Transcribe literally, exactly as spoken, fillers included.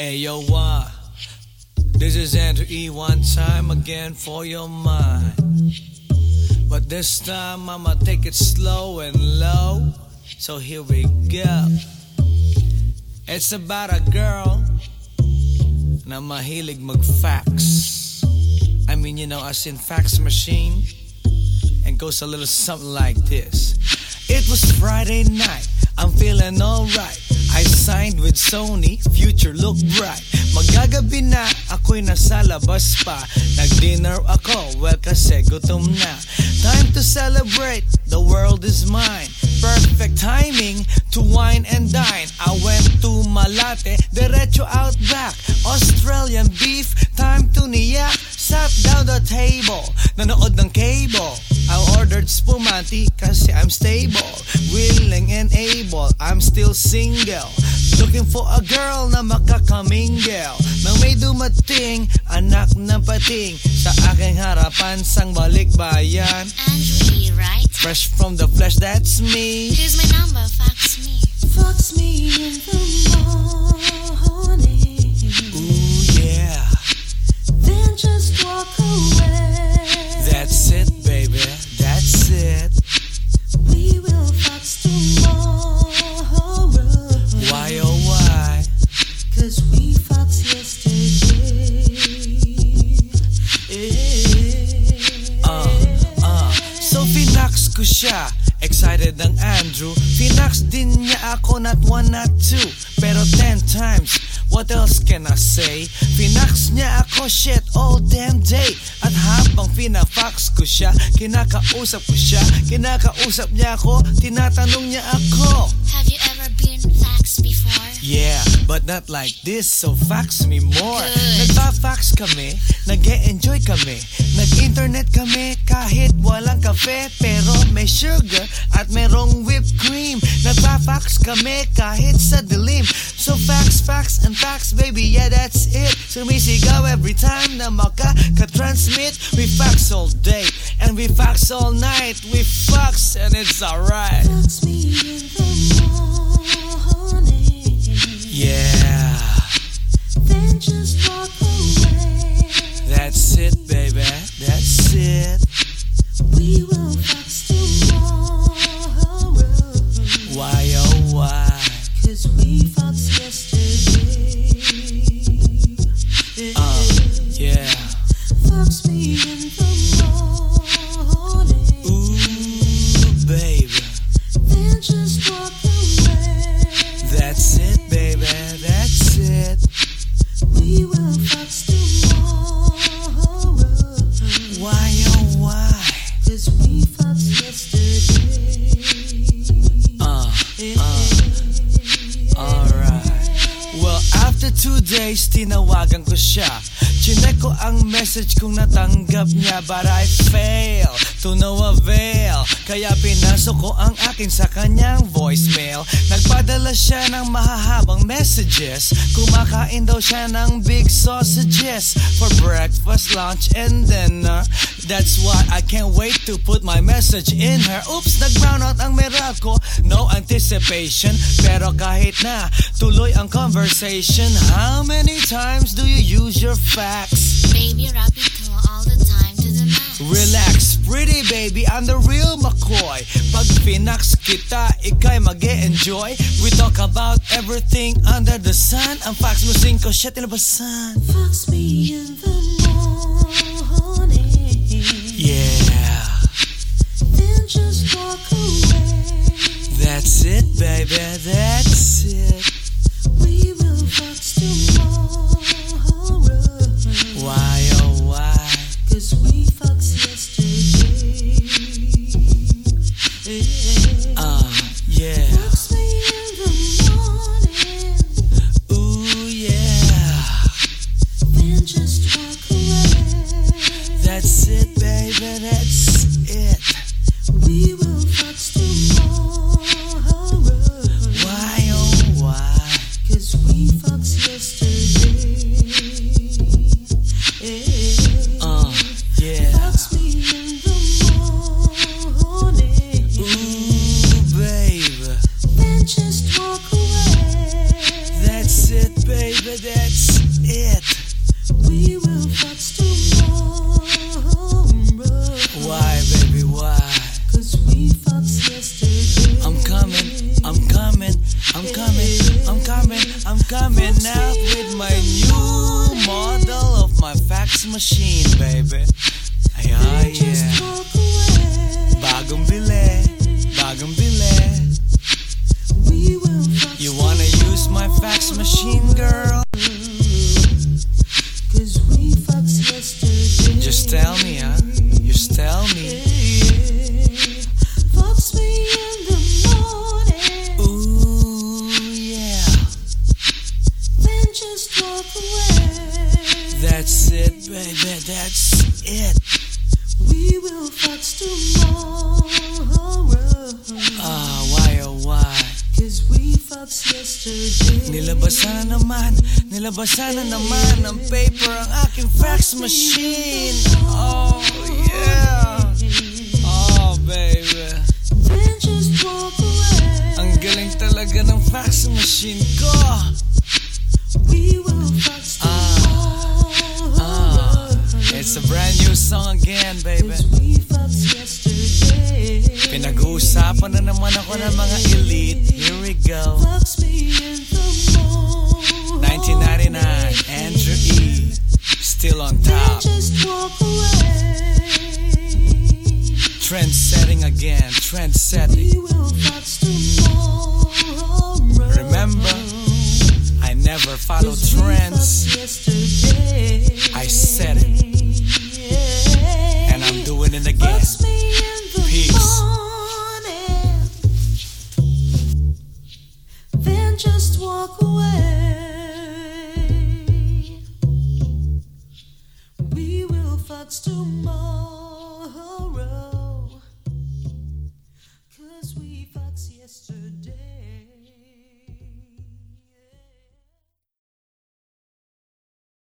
Ayo, uh, this is Andrew E. One time again for your mind. But this time I'ma take it slow and low. So here we go. It's about a girl na mahilig mag-fax. I mean, you know, as in fax machine. And goes a little something like this. It was Friday night, I'm feeling alright. I signed with Sony, future look bright. Magagabi na, ako'y nasa labas pa. Nag-dinner ako, well kasi gutom na. Time to celebrate, the world is mine. Perfect timing to wine and dine. I went to Malate, derecho out back. Australian beef, time to niyak. Sat down the table, nanood ng cable. I ordered spumante kasi I'm stable, willing and able, I'm still single. Looking for a girl na makakamingle. Nang may dumating, anak ng pating. Sa aking harapan, sang balikbayan. Andrew, right? Fresh from the flesh, that's me. Here's my number, fax me. Fax me in the morning. Ooh yeah. Then just walk away. That's it, baby, that's it. We will fax tomorrow. Why oh why? Cause we faxed yesterday. Uh, uh. So finax ko siya, excited ng Andrew. Finax din niya ako, not one, not two, pero ten times. What else can I say? Finax niya ako, shit, all damn day. At habang finafax ko siya, kinakausap ko siya, kinakausap niya ako, tinatanong niya ako. Have you ever been faxed before? Yeah, but not like this, so fax me more. Good. Nagpa-fax kami, nag-e-enjoy kami, nag-internet kami kahit walang kape, pero may sugar at merong whipped cream. Nagpa-fax kami kahit sa dilim. So fax, fax, and fax, baby, yeah, that's it. Sumisigaw every time na makaka-transmit. We fax all day, and we fax all night. We fax, and it's alright. Fax me in the morning. Yeah, Then just walk away. that's it, baby, that's it. We will fax tomorrow. Why oh why? Cause we faxed yesterday. Uh, yeah. Fax me in the morning. Ooh, baby, Then just walk away. that's it, baby, that's it. We will fax tomorrow. Why oh why? Cause we faxed yesterday. Uh, uh, alright. Well, after two days, tinawagan ko siya. Chinek ko ang message kung natanggap niya, but I fail to no avail. Kaya pinasok ko ang akin sa kanyang voicemail. Nagpadala siya ng mahahabang messages. Kumakain daw siya ng big sausages for breakfast, lunch, and dinner. That's why I can't wait to put my message in her. Oops, nag-brown out ang meral ko. No anticipation, pero kahit na tuloy ang conversation. How many times do you use your fax? Baby, rap it to all the time to the max. Relax, pretty baby, I'm the real McCoy. Pag finax kita, ikay mag-e-enjoy. We talk about everything under the sun. Ang fax mo cinco, shit, tinabasan. Fax me in the morning. Yeah, Then just walk away. that's it, baby, that's it. We will fax tomorrow. Why oh why? Cause we faxed yesterday. Uh, yeah. Fax me in the morning. Ooh yeah, Then just walk away. that's it, baby, that's it. We will fax tomorrow. Why oh why? baby, that's it. We will fuck tomorrow. Why, baby, why? Cause we fucked yesterday. I'm coming, I'm coming, I'm coming, I'm coming, I'm coming out with my new model of my fax machine, baby. Ay, ay, Just yeah. walk away. Bagong bili, bagong bili. We will fuck You wanna use my fax machine, girl? Cause we fucked yesterday. Just tell me, huh? Just tell me. Fucks me in the morning. Ooh, yeah. Then just walk away. That's it, baby, that's it. We will fuck tomorrow. Ah, why, oh, why? Cause we fucked yesterday. Nilabasan na naman, nilabasan na naman ng paper ang aking fax machine. Oh, yeah. Oh, baby. Then just walk away. Ang galing talaga ng fax machine ko. We will fuck tomorrow. Ah, it's a brand new song again, baby. Cause we fucked yesterday. Pinag-uusapan na naman ako ng mga elite. Here we go. Fucks me in the morning. nineteen ninety-nine, Andrew E. Still on Then top. just walk away. Trend setting again, trend setting. We will fuck tomorrow. Remember, I never follow Cause we trends. fucked yesterday. I said it, and I'm doing it again. Fucks me in the Peace. morning. Then just walk away. We will fuck tomorrow.